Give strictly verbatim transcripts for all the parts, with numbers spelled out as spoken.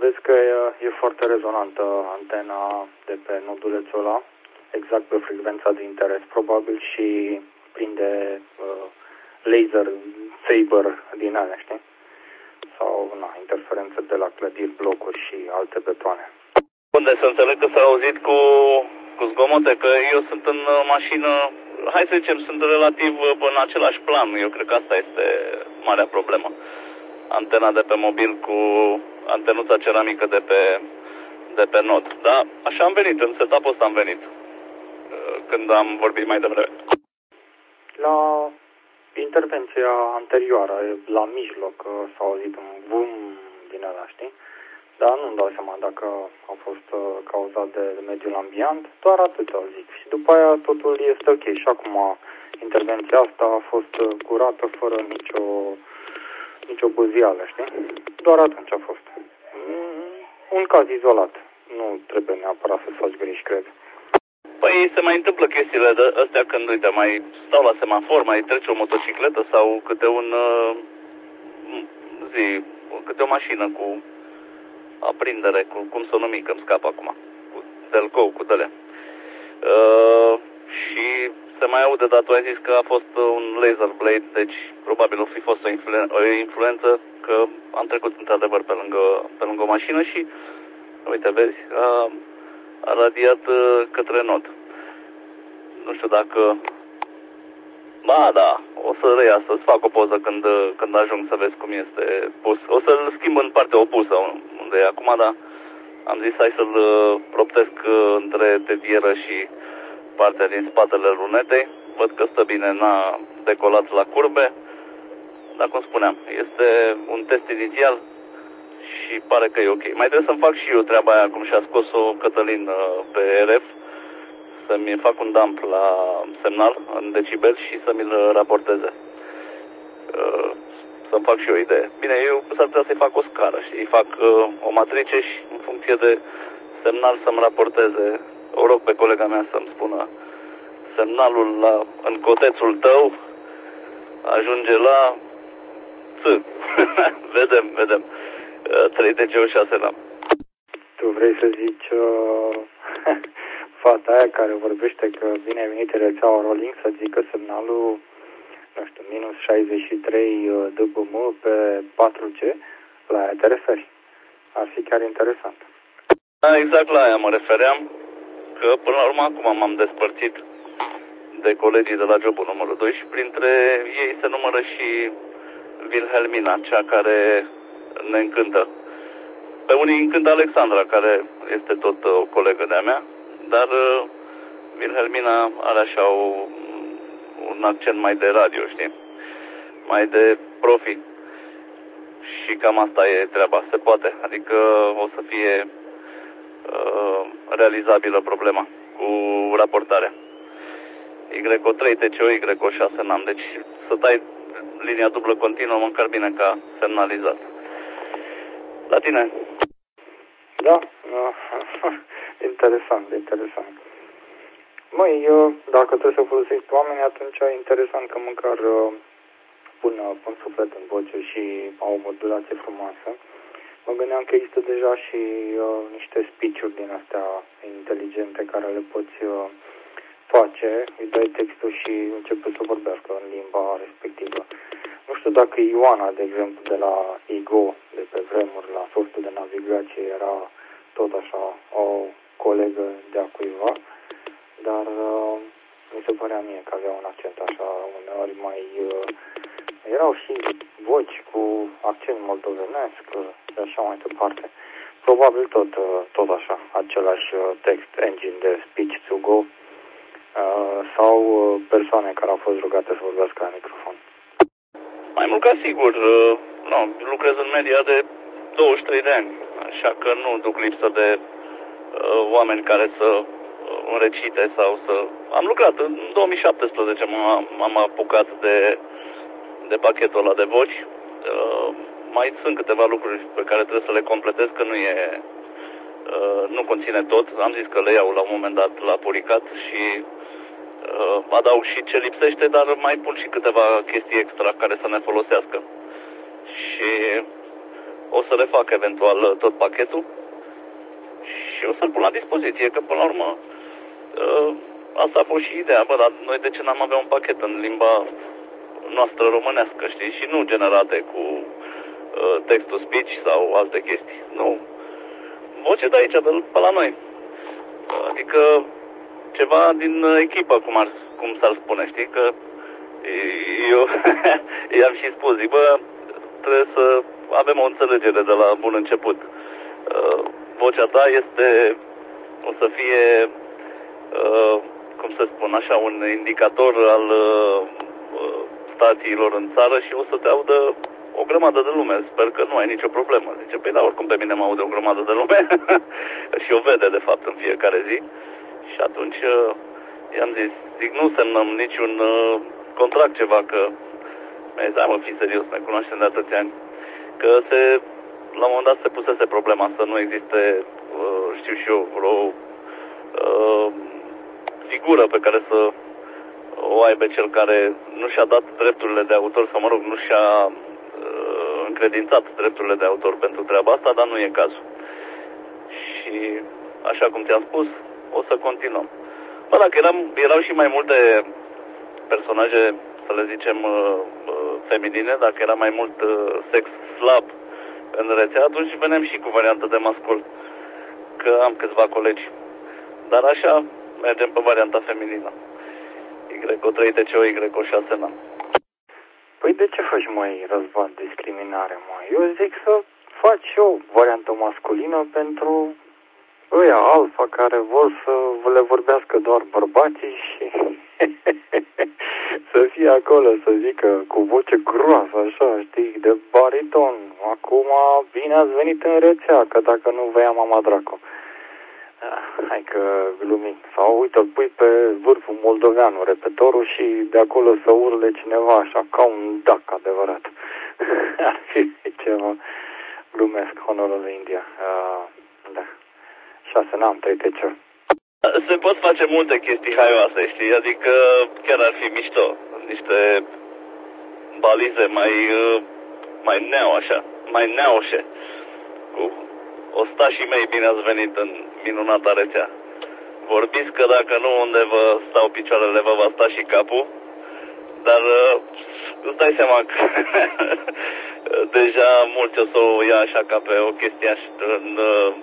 Vezi că e, e foarte rezonantă antena de pe nodulețul ăla, exact pe frecvența de interes, probabil și prinde uh, laser, saber din alea, știi? Sau, na, interferențe de la clădiri, blocuri și alte betoane. Unde să înțeleg că s-a auzit cu, cu zgomote, că eu sunt în mașină, hai să zicem, sunt relativ în același plan. Eu cred că asta este marea problemă. Antena de pe mobil cu antenuța ceramică de pe, de pe nod. Dar așa am venit, în setup-ul ăsta am venit, când am vorbit mai devreme. La intervenția anterioară, la mijloc, s-a auzit un boom din ăla, știi? Dar nu-mi dau seama dacă a fost cauzat de mediul ambient, doar atât au zic. Și după aia totul este ok. Și acum intervenția asta a fost curată fără nicio, nicio băzială, știi? Doar atunci a fost. Un caz izolat. Nu trebuie neapărat să faci greși, cred. Păi se mai întâmplă chestiile de astea când, uite, mai stau la semafor, mai trece o motocicletă sau câte un, zi, câte o mașină cu aprindere, cu, cum să o numi, că îmi scap acum, cu delcou, cu dele. Uh, și se mai aude, dar tu ai zis că a fost un laser blade, deci probabil o fi fost o, influen- o influență, că am trecut într-adevăr pe lângă, pe lângă o mașină și, uite, vezi, a, a radiat uh, către nod. Nu știu dacă... Ba, da, o să reiasă, să-ți fac o poză când, când ajung să vezi cum este pus. O să-l schimb în partea opusă, unde e acum, dar am zis hai să-l proptesc între tedieră și partea din spatele lunetei. Văd că stă bine, n-a decolat la curbe. Dar cum spuneam, este un test inițial și pare că e ok. Mai trebuie să-mi fac și eu treaba aia, cum și-a scos-o Cătălin pe R F, să-mi fac un dump la semnal în decibel și să mi-l raporteze. Să-mi fac și eu o idee. Bine, eu s-ar putea să-i fac o scară, știi? Fac o matrice și în funcție de semnal să-mi raporteze. O rog pe colega mea să-mi spună semnalul la, în cotețul tău ajunge la ț. vedem, vedem. trei D G O șase n-am. Tu vrei să zici uh, fata aia care vorbește că bine venit rețeaua Rolling să zică semnalul, nu știu, minus șaizeci și trei D B M pe patru G, la aia te referi. Ar fi chiar interesant. Da, exact la aia mă refeream, că până la urmă acum m-am despărțit de colegii de la jobul numărul doi și printre ei se numără și Wilhelmina, cea care ne încântă. Pe unii încântă Alexandra, care este tot o colegă de-a mea, dar uh, Wilhelmina are așa o, un accent mai de radio, știi? Mai de profi. Și cam asta e treaba, se poate. Adică o să fie uh, realizabilă problema cu raportarea. Y O trei T C O, Y O șase n-am, deci să tai linia dublă continuă, măcar bine ca semnalizat. La tine? Da, interesant, interesant. Măi, eu, dacă trebuie să folosești oameni, atunci e interesant că măcar uh, pun, pun suflet în voce și au o modulație frumoasă. Mă gândeam că există deja și uh, niște speech-uri din astea inteligente care le poți uh, face, îi dai textul și începe să vorbească în limba respectivă. Nu știu dacă Ioana, de exemplu, de la Ego, de pe vremuri, la softul de navigație, era tot așa o colegă de-a cuiva, dar uh, mi se părea mie că avea un accent așa, uneori mai... Uh, erau și voci cu accent moldovenesc și așa mai departe. Probabil tot, uh, tot așa, același text engine de speech to go uh, sau uh, persoane care au fost rugate să vorbească la microfon. Mai mult ca sigur, uh, nu, lucrez în media de douăzeci și trei de ani, așa că nu duc lipsă de uh, oameni care să uh, recite sau să... Am lucrat în două mii șaptesprezece, m-am apucat de, de pachetul ăla de voci. Uh, mai sunt câteva lucruri pe care trebuie să le completez, că nu e... Uh, nu conține tot. Am zis că le iau la un moment dat la puricat și uh, adaug și ce lipsește, dar mai pun și câteva chestii extra care să ne folosească. Și o să refac eventual tot pachetul și o să-l pun la dispoziție, că până la urmă asta a fost și ideea, bă, dar noi de ce n-am avea un pachet în limba noastră românească, știi, și nu generate cu uh, textul speech sau alte chestii. Nu. Voce de aici, de pe la noi. Adică ceva din echipă, cum, ar, cum s-ar spune, știi, că eu i-am și spus, zic, bă, trebuie să avem o înțelegere de la bun început. Uh, vocea ta este, o să fie, uh, cum să spun așa, un indicator al uh, stațiilor în țară și o să te audă o grămadă de lume. Sper că nu ai nicio problemă. Zice, păi da, oricum pe mine mă aude o grămadă de lume și o vede, de fapt, în fiecare zi. Și atunci uh, i-am zis, zic, nu semnăm niciun uh, contract ceva, că mi-a zis, da, mă, fii serios, ne cunoaștem de atâția ani. Că se, la un moment dat se pusese problema să nu existe, uh, știu și eu, vreo uh, figură pe care să o aibă cel care nu și-a dat drepturile de autor, sau mă rog, nu și-a uh, încredințat drepturile de autor pentru treaba asta, dar nu e cazul. Și așa cum ți-am spus, o să continuăm. Bă, dacă eram, erau și mai multe personaje, să le zicem, uh, uh, feminine, dacă era mai mult uh, sex slab în rețea, atunci venem și cu variantă de mascul, că am câțiva colegi. Dar așa mergem pe varianta feminină. Y O trei T C O, Y O șase N. Păi de ce faci, măi, Răzvan, discriminare, măi? Eu zic să faci și o variantă masculină pentru ăia alfa care vor să le vorbească doar bărbații și să fie acolo, să zică cu voce groasă, așa, știi, de bariton. Acum bine ați venit în rețea, că dacă nu vă ia mama dracu. Hai că glumim. Sau uite, îl pui pe vârful moldoveanu, repetorul, și de acolo să urle cineva așa, ca un dac adevărat. Ar fi ceva. Glumesc, Honorul India. Uh, da. șase N-am, trei T C O. Se pot face multe chestii haioase, știi? Adică chiar ar fi mișto. Niște balize mai, mai neo, așa, mai neoșe. Cu ostașii mei, bine ați venit în minunata rețea. Vorbiți că dacă nu, unde vă stau picioarele, vă va sta și capul. Dar îți dai seama că deja mulți o să o ia așa ca pe o chestie așa, în,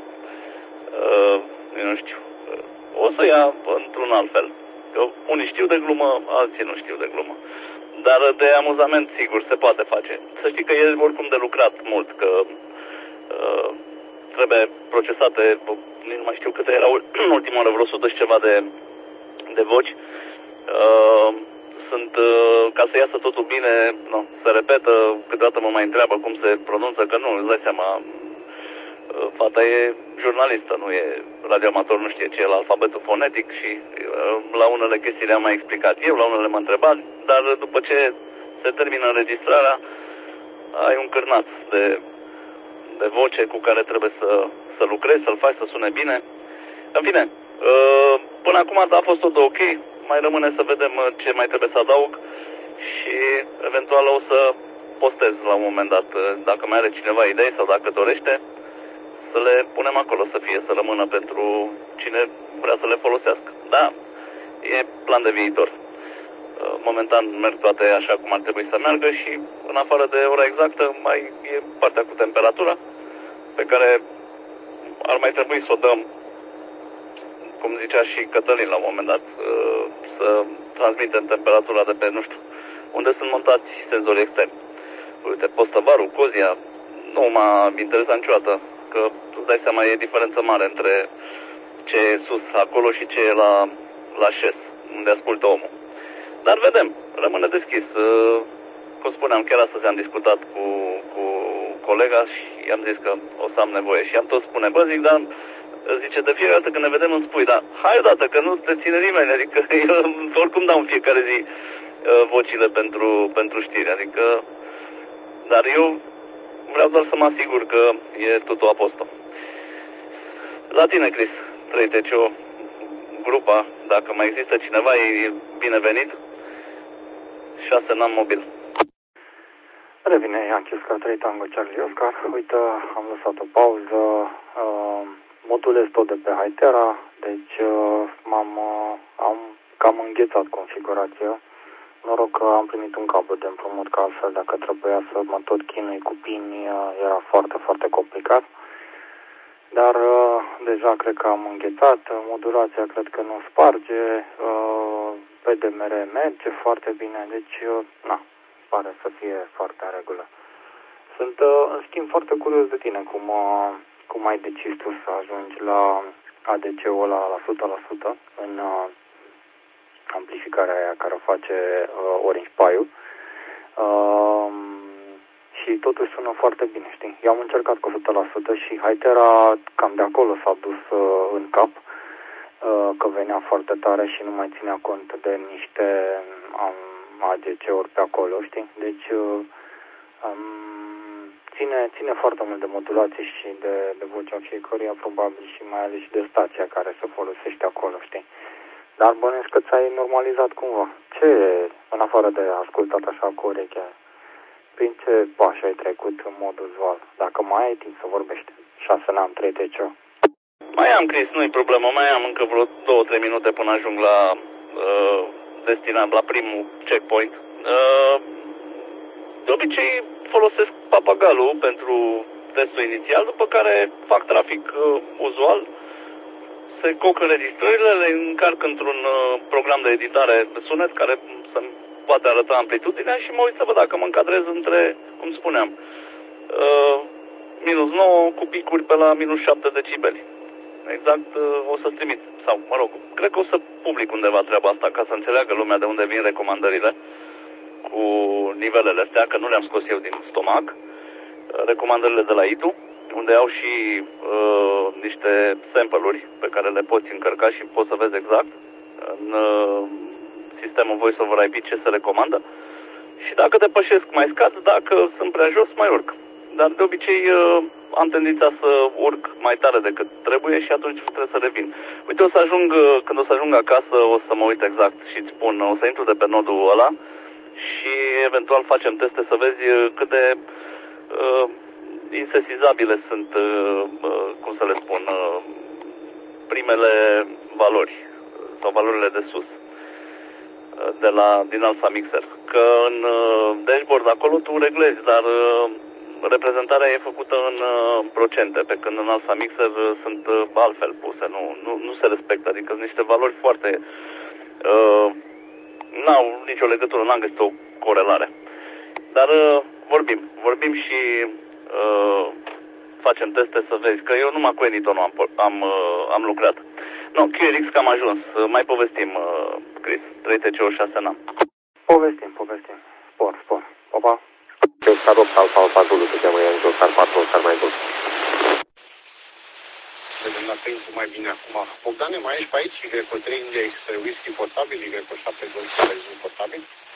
uh, nu știu, o să ia într-un alt fel. Că unii știu de glumă, alții nu știu de glumă. Dar de amuzament, sigur, se poate face. Să știi că e oricum de lucrat mult, că uh, trebuie procesate, nu mai știu câte erau ultima oară, vreo o sută și ceva de, de voci. Uh, sunt, uh, ca să iasă totul bine, nu, se repetă, câteodată mă mai întreabă cum se pronunță, că nu, îți dai seama, uh, fata e jurnalistă, nu e radioamator, nu știe ce e la alfabetul fonetic și uh, la unele chestii le-am mai explicat eu, la unele m-a întrebat, dar după ce se termină înregistrarea, ai un cârnaț de, de voce cu care trebuie să, să lucrezi, să-l faci să sune bine. În fine, uh, până acum a fost tot ok. Mai rămâne să vedem ce mai trebuie să adaug și eventual o să postez la un moment dat, dacă mai are cineva idei sau dacă dorește, să le punem acolo, să fie, să rămână pentru cine vrea să le folosească. Da, e plan de viitor. Momentan merg toate așa cum ar trebui să meargă și în afară de ora exactă mai e partea cu temperatura pe care ar mai trebui să o dăm, cum zicea și Cătălin la un moment dat, să transmitem temperatura de pe, nu știu, unde sunt montați senzorii externi. Uite, Postăvaru, Cozia, nu m-a interesat niciodată, că îți dai seama, e diferență mare între ce e sus acolo și ce e la, la șes, unde ascultă omul. Dar vedem, rămâne deschis. Cum spuneam, chiar astăzi am discutat cu, cu colega și i-am zis că o să am nevoie. Și am tot spune, bă, zic, dar zice, de fiecare dată când ne vedem îmi spui, dar hai odată, că nu te ține nimeni, adică eu oricum dau în fiecare zi uh, vocile pentru, pentru știri, adică, dar eu vreau doar să mă asigur că e totul apostol. La tine, Chris, trei T C O, grupa, dacă mai există cineva, e binevenit. șase N-am mobil. Revine Yankee Oscar trei Tango Charlie Oscar. Uite, am lăsat o pauză. Uh, modulez tot de pe Hytera, deci uh, m-am uh, am cam înghețat configurația. Noroc că am primit un cablu de împrumut, că altfel dacă trebuia să mă tot chinui cu pini, uh, era foarte, foarte complicat. Dar uh, deja cred că am înghețat, modulația cred că nu sparge, uh, P D M R merge foarte bine, deci uh, na, pare să fie foarte în regulă. Sunt uh, în schimb foarte curios de tine cum, uh, cum ai decis tu să ajungi la A D C-ul ăla la o sută la sută în uh, amplificarea aia care o face uh, Orange Pi-ul. Uh, Și totuși sună foarte bine, știi? Eu am încercat cu o sută la sută și Hytera cam de acolo s-a dus uh, în cap, uh, că venea foarte tare și nu mai ținea cont de niște um, A D C-uri pe acolo, știi? Deci uh, um, ține, ține foarte mult de modulație și de, de vocea fiecăruia, probabil, și mai ales și de stația care se folosește acolo, știi? Dar bănuiesc că ți-ai normalizat cumva. Ce, în afară de ascultat așa cu urechea, prin ce pași ai trecut în mod uzual? Dacă mai ai timp să vorbești. șase n-am, trei T C O. Mai am, Chris, nu-i problemă. Mai am încă vreo două trei minute până ajung la uh, destinat, la primul checkpoint. Uh, de obicei folosesc papagalul pentru testul inițial, după care fac trafic uh, uzual. Se coc înregistrările, le încarc într-un uh, program de editare de sunet care să-mi poate arăta amplitudinea și mă uit să văd dacă mă încadrez între, cum spuneam, uh, minus nouă cu picuri pe la minus șapte decibeli. Exact, uh, o să-ți trimit, sau mă rog, cred că o să public undeva treaba asta ca să înțeleagă lumea de unde vin recomandările cu nivelele astea, că nu le-am scos eu din stomac. Uh, recomandările de la I T U, unde au și uh, niște sample-uri pe care le poți încărca și poți să vezi exact în uh, sistemul Voice over I P ce se recomandă. Și dacă depășesc, mai scad, dacă sunt prea jos, mai urc. Dar de obicei uh, am tendința să urc mai tare decât trebuie și atunci trebuie să revin. Uite, o să ajung, uh, când o să ajung acasă, o să mă uit exact și îți spun, o să intru de pe nodul ăla și eventual facem teste să vezi uh, cât de uh, insesizabile sunt, uh, uh, cum să le spun, uh, primele valori sau valorile de sus uh, de la, din Alpha Mixer. Că în uh, dashboard acolo tu reglezi, dar uh, reprezentarea e făcută în uh, procente, pe când în Alpha Mixer uh, sunt uh, altfel puse, nu, nu, nu se respectă, adică sunt niște valori foarte... Uh, n-au nicio legătură, n-am găsit o corelare. Dar uh, vorbim, vorbim și uh, facem teste să vezi, că eu numai cu Eniton am, am, uh, am lucrat. No, Q R X că am ajuns, uh, mai povestim, uh, Chris, trei T C O șase n-am. Povestim, povestim. Spor, spor. Pa, pa. Oscar opt Alfa Alfa Zulu, se cheamă Yankee Oscar patru, Oscar mai bun. Vedem dacă intru mai bine acum. Bogdane, mai ești pe aici? Y trei India X-ray Whisky portabil, Y șapte doi Zoom portabil?